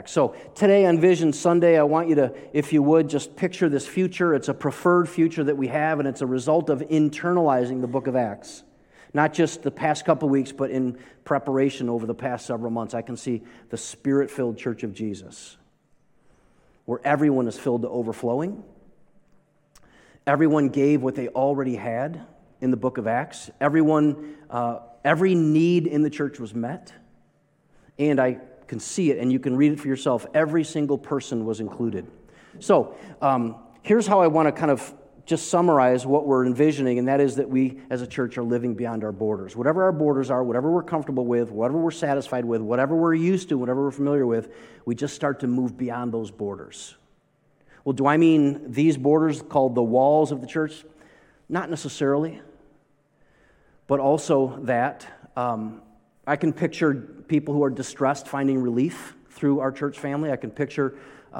So today on Vision Sunday, I want you to, if you would, just picture this future. It's a preferred future that we have, and it's a result of internalizing the book of Acts. Not just the past couple weeks, but in preparation over the past several months. I can see the Spirit-filled Church of Jesus, where everyone is filled to overflowing. Everyone gave what they already had in the book of Acts. Every need in the church was met. And I can see it, and you can read it for yourself. Every single person was included. So here's how I want to kind of just summarize what we're envisioning, and that is that we as a church are living beyond our borders. Whatever our borders are, whatever we're comfortable with, whatever we're satisfied with, whatever we're used to, whatever we're familiar with, we just start to move beyond those borders. Well, do I mean these borders called the walls of the church? Not necessarily, but also that I can picture people who are distressed finding relief through our church family. I can picture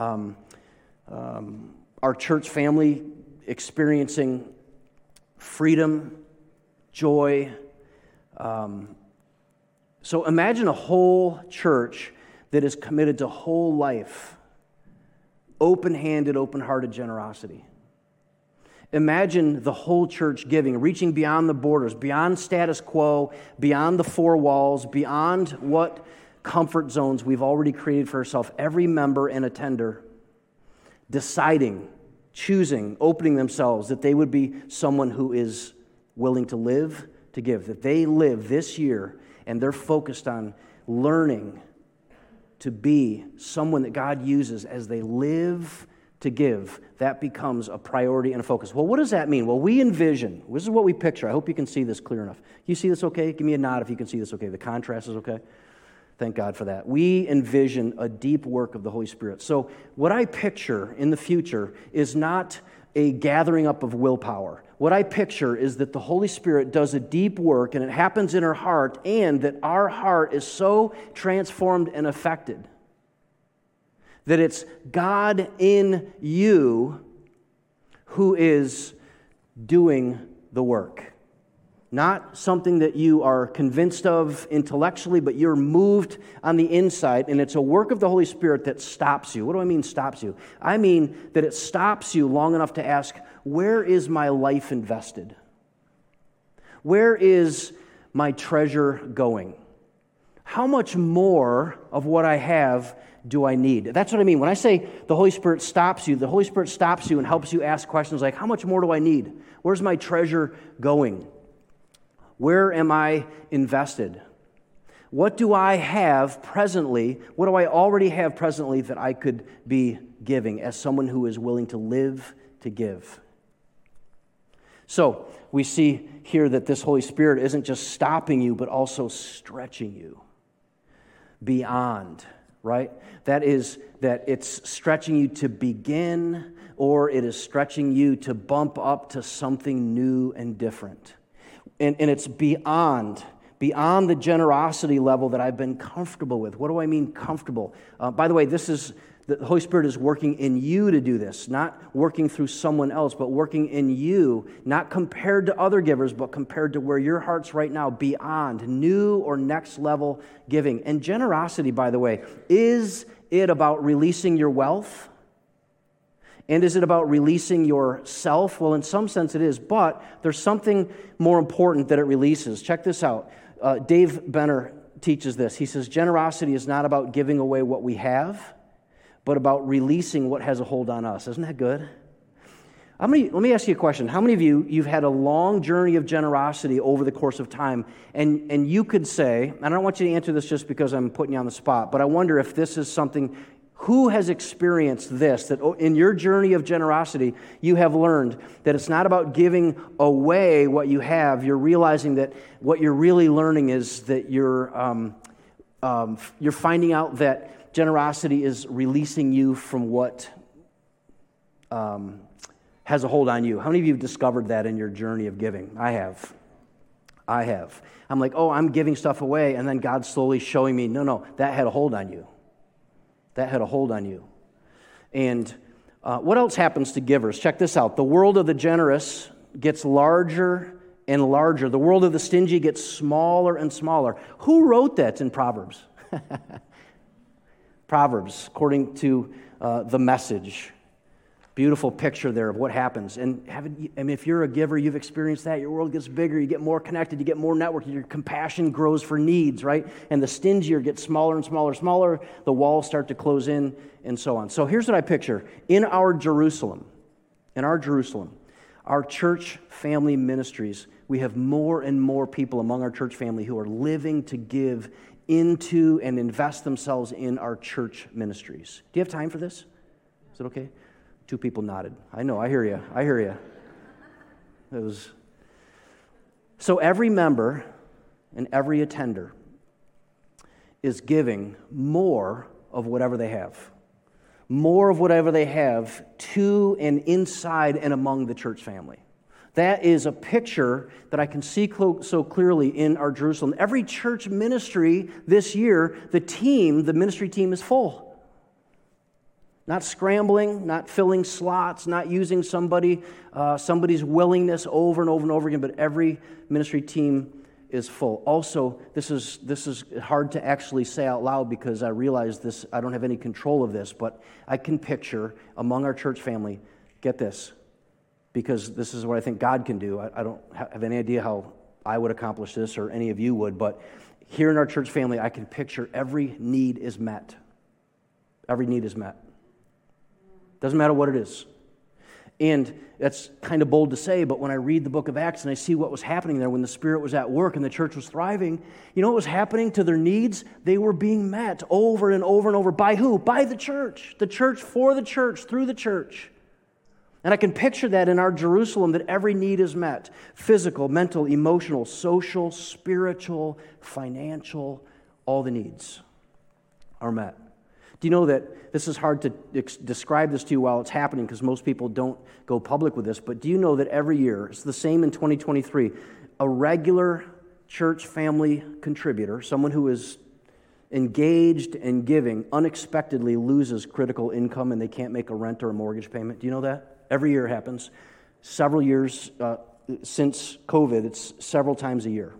our church family experiencing freedom, joy. So imagine a whole church that is committed to whole life, open-handed, open-hearted generosity. Imagine the whole church giving, reaching beyond the borders, beyond status quo, beyond the four walls, beyond what comfort zones we've already created for ourselves. Every member and attender deciding, choosing, opening themselves, that they would be someone who is willing to live, to give. That they live this year and they're focused on learning to be someone that God uses as they live to give. That becomes a priority and a focus. Well, what does that mean? Well, we envision, this is what we picture. I hope you can see this clear enough. You see this okay? Give me a nod if you can see this okay. The contrast is okay? Thank God for that. We envision a deep work of the Holy Spirit. So what I picture in the future is not a gathering up of willpower. What I picture is that the Holy Spirit does a deep work, and it happens in our heart, and that our heart is so transformed and affected that it's God in you who is doing the work. Not something that you are convinced of intellectually, but you're moved on the inside, and it's a work of the Holy Spirit that stops you. What do I mean stops you? I mean that it stops you long enough to ask, where is my life invested? Where is my treasure going? How much more of what I have do I need? That's what I mean. When I say the Holy Spirit stops you and helps you ask questions like, how much more do I need? Where's my treasure going? Where am I invested? What do I have presently? What do I already have presently that I could be giving as someone who is willing to live to give? So we see here that this Holy Spirit isn't just stopping you, but also stretching you beyond, right? That is, that it's stretching you to begin, or it is stretching you to bump up to something new and different. And it's beyond the generosity level that I've been comfortable with. What do I mean comfortable? By the way, the Holy Spirit is working in you to do this, not working through someone else, but working in you, not compared to other givers, but compared to where your heart's right now, beyond new or next level giving. And generosity, by the way, is it about releasing your wealth? And is it about releasing yourself? Well, in some sense it is, but there's something more important that it releases. Check this out. Dave Benner teaches this. He says, generosity is not about giving away what we have, but about releasing what has a hold on us. Isn't that good? Let me ask you a question. How many of you've had a long journey of generosity over the course of time, and you could say, and I don't want you to answer this just because I'm putting you on the spot, but I wonder if this is something, who has experienced this, that in your journey of generosity, you have learned that it's not about giving away what you have. You're realizing that what you're really learning is that you're finding out that generosity is releasing you from what has a hold on you. How many of you have discovered that in your journey of giving? I have. I'm like, I'm giving stuff away, and then God's slowly showing me, no, that had a hold on you. That had a hold on you. And what else happens to givers? Check this out. The world of the generous gets larger and larger. The world of the stingy gets smaller and smaller. Who wrote that in Proverbs? Proverbs, according to the Message. Beautiful picture there of what happens. And if you're a giver, you've experienced that. Your world gets bigger, you get more connected, you get more networked, your compassion grows for needs, right? And the stingier gets smaller and smaller and smaller. The walls start to close in, and so on. So here's what I picture. In our Jerusalem, our church family ministries, we have more and more people among our church family who are living to give into and invest themselves in our church ministries. Do you have time for this? Is it okay? 2 people nodded. I know, I hear you. So every member and every attender is giving more of whatever they have. More of whatever they have to and inside and among the church family. That is a picture that I can see so clearly in our Jerusalem. Every church ministry this year, the ministry team is full. Not scrambling, not filling slots, not using somebody's willingness over and over and over again, but every ministry team is full. Also, this is hard to actually say out loud because I realize this. I don't have any control of this, but I can picture among our church family, get this, because this is what I think God can do. I don't have any idea how I would accomplish this or any of you would, but here in our church family, I can picture every need is met. Every need is met. Doesn't matter what it is. And that's kind of bold to say, but when I read the book of Acts and I see what was happening there when the Spirit was at work and the church was thriving, you know what was happening to their needs? They were being met over and over and over. By who? By the church. The church for the church, through the church. And I can picture that in our Jerusalem, that every need is met. Physical, mental, emotional, social, spiritual, financial, all the needs are met. Do you know that this is hard to describe this to you while it's happening because most people don't go public with this, but do you know that every year, it's the same in 2023, a regular church family contributor, someone who is engaged and giving, unexpectedly loses critical income and they can't make a rent or a mortgage payment? Do you know that? Every year it happens. Several years since COVID, it's several times a year.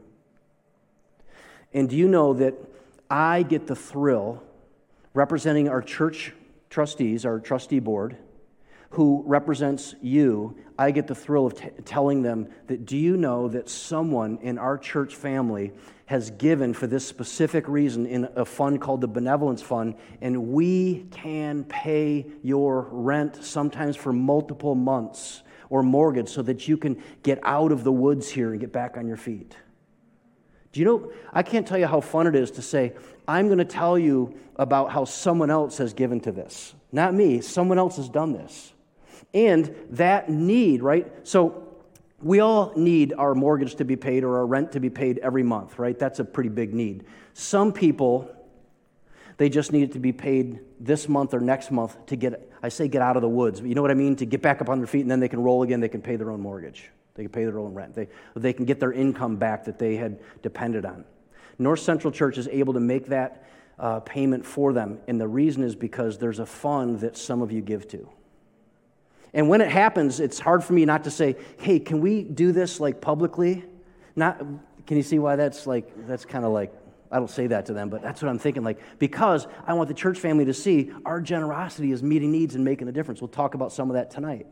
And do you know that I get the thrill representing our church trustees, our trustee board, who represents you, I get the thrill of telling them that, do you know that someone in our church family has given for this specific reason in a fund called the Benevolence Fund, and we can pay your rent sometimes for multiple months or mortgage so that you can get out of the woods here and get back on your feet. Do you know, I can't tell you how fun it is to say, I'm going to tell you about how someone else has given to this. Not me, someone else has done this. And that need, right? So we all need our mortgage to be paid or our rent to be paid every month, right? That's a pretty big need. Some people, they just need it to be paid this month or next month to get out of the woods. But you know what I mean? To get back up on their feet and then they can roll again, they can pay their own mortgage. They can pay their own rent. They can get their income back that they had depended on. North Central Church is able to make that payment for them, and the reason is because there's a fund that some of you give to. And when it happens, it's hard for me not to say, hey, can we do this like publicly? Can you see why that's kind of like, I don't say that to them, but that's what I'm thinking, because I want the church family to see our generosity is meeting needs and making a difference. We'll talk about some of that tonight.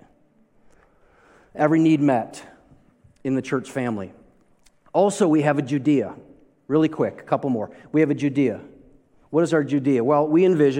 Every need met in the church family. Also, we have a Judea. Really quick, a couple more. We have a Judea. What is our Judea? Well,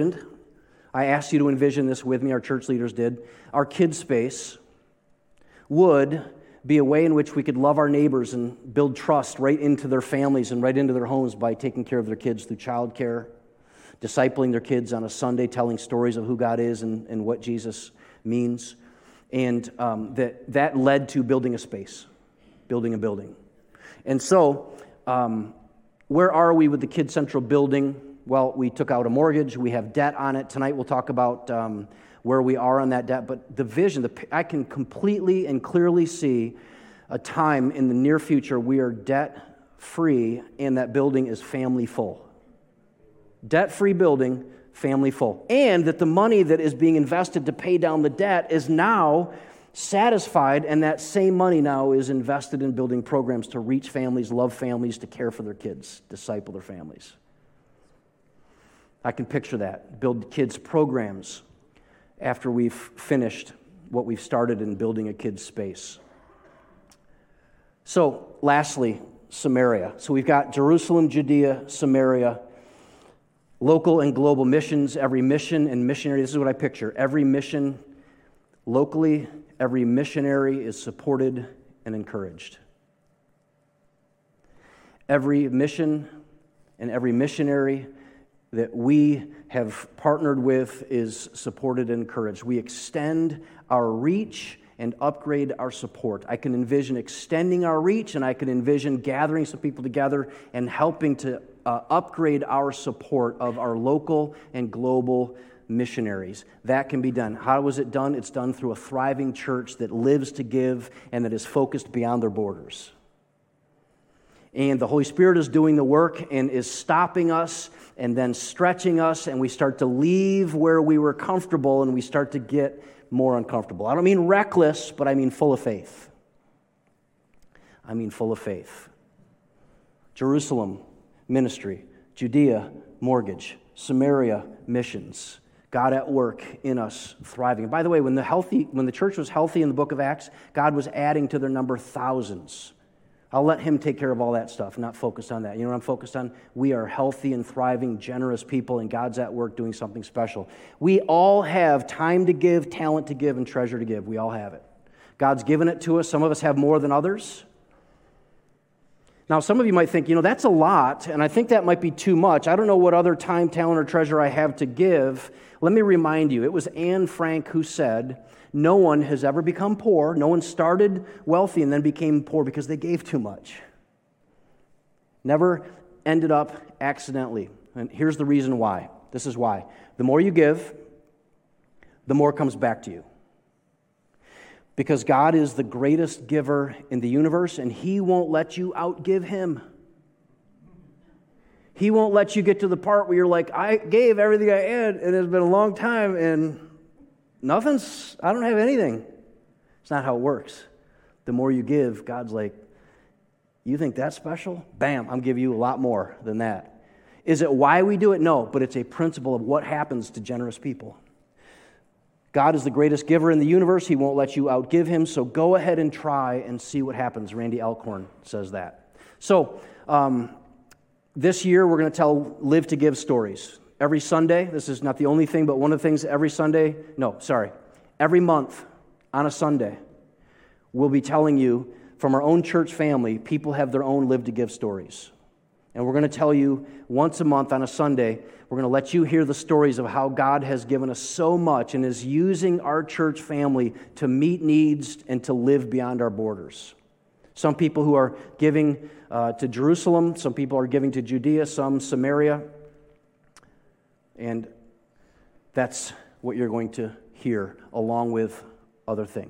I asked you to envision this with me, our church leaders did. Our kids' space would be a way in which we could love our neighbors and build trust right into their families and right into their homes by taking care of their kids through childcare, discipling their kids on a Sunday, telling stories of who God is and what Jesus means. And that led to building a space, building a building. And so, where are we with the Kids Central building? Well, we took out a mortgage. We have debt on it. Tonight we'll talk about where we are on that debt. But the vision, I can completely and clearly see a time in the near future we are debt-free and that building is family full. Debt-free building, family full. And that the money that is being invested to pay down the debt is now satisfied, and that same money now is invested in building programs to reach families, love families, to care for their kids, disciple their families. I can picture that. Build kids' programs after we've finished what we've started in building a kids' space. So, lastly, Samaria. So we've got Jerusalem, Judea, Samaria, local and global missions, every mission and missionary. This is what I picture. Every mission locally, every missionary is supported and encouraged. Every mission and every missionary that we have partnered with is supported and encouraged. We extend our reach and upgrade our support. I can envision extending our reach, and I can envision gathering some people together and helping to upgrade our support of our local and global missionaries. That can be done. How is it done? It's done through a thriving church that lives to give and that is focused beyond their borders. And the Holy Spirit is doing the work and is stopping us and then stretching us, and we start to leave where we were comfortable and we start to get more uncomfortable. I don't mean reckless, but I mean full of faith. I mean full of faith. Jerusalem, ministry. Judea, mortgage. Samaria, missions. God at work in us, thriving. And by the way, when the church was healthy in the book of Acts, God was adding to their number thousands. I'll let him take care of all that stuff, not focus on that. You know what I'm focused on? We are healthy and thriving, generous people, and God's at work doing something special. We all have time to give, talent to give, and treasure to give. We all have it. God's given it to us. Some of us have more than others. Now, some of you might think, that's a lot, and I think that might be too much. I don't know what other time, talent, or treasure I have to give. Let me remind you, it was Anne Frank who said, no one has ever become poor. No one started wealthy and then became poor because they gave too much. Never ended up accidentally. And here's the reason why. This is why. The more you give, the more comes back to you. Because God is the greatest giver in the universe, and He won't let you outgive Him. He won't let you get to the part where you're like, I gave everything I had, and it's been a long time, and I don't have anything. It's not how it works. The more you give, God's like, you think that's special? Bam, I'm giving you a lot more than that. Is it why we do it? No, but it's a principle of what happens to generous people. God is the greatest giver in the universe. He won't let you outgive Him, so go ahead and try and see what happens. Randy Alcorn says that. So, this year we're going to tell Live to Give stories. Every Sunday, this is not the only thing, but one of the things every month on a Sunday, we'll be telling you from our own church family, people have their own Live to Give stories. And we're going to tell you once a month on a Sunday, we're going to let you hear the stories of how God has given us so much and is using our church family to meet needs and to live beyond our borders. Some people who are giving to Jerusalem, some people are giving to Judea, some Samaria. And that's what you're going to hear along with other things.